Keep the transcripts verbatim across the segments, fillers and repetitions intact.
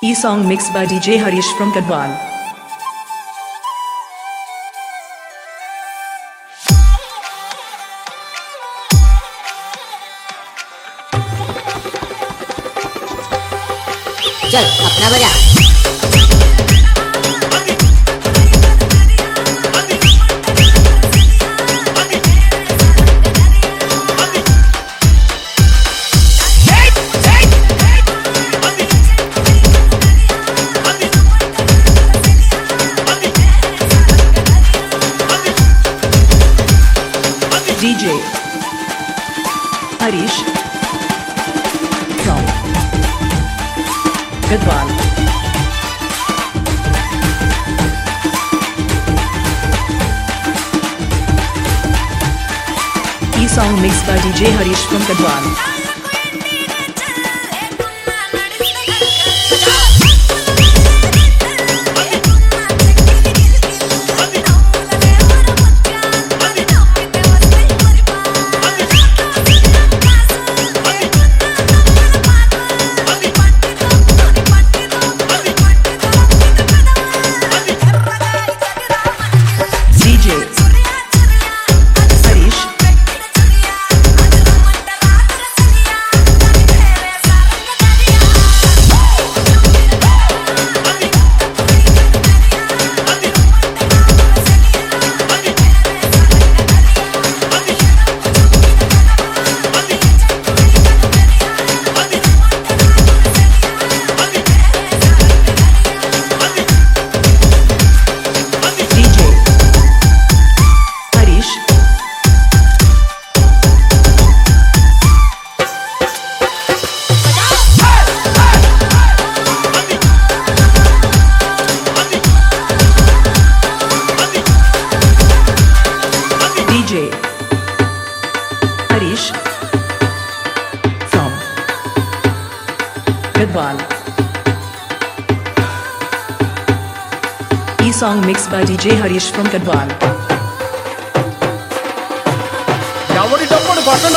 E-song mixed by D J Harish from Kadwal. चल अपना बजा। D J Harish from Kadwal. E-song mixed by D J Harish from Kadwal. D J Harish from Kadwal. E-song mixed by D J Harish from Kadwal. ఎవరి డబ్బును పక్కన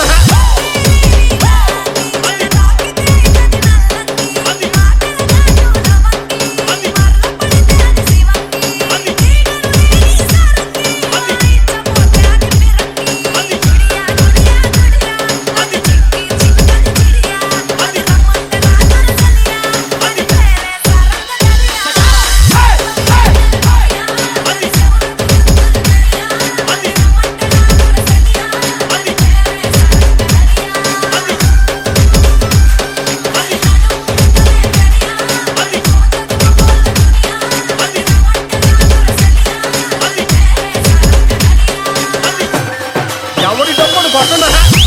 ఎవరి డబ్బును పక్కన